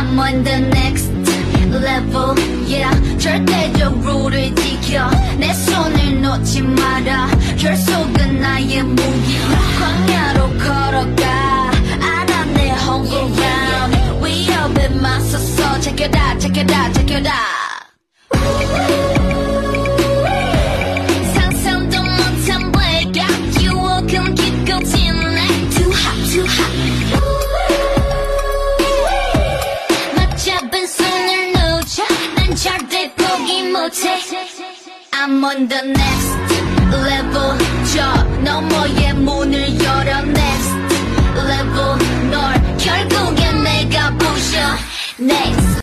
I'm on the next level, yeah. 절대적 룰을 지켜 내 손을 놓지 마라. 결속은 나의 무기. 광야로 걸어가 알아 내 home ground. 위협에 맞서서 제껴다 제껴다 제껴다. 상상도 못한 blackout 유혹은 깊고 진해. Too hot, too hot. 맞잡은 손을 놓쳐 난 절대 포기 못해. I'm on the next level. 저 너머의 문을 열어. Next level 널 결국엔 내가 부셔. Next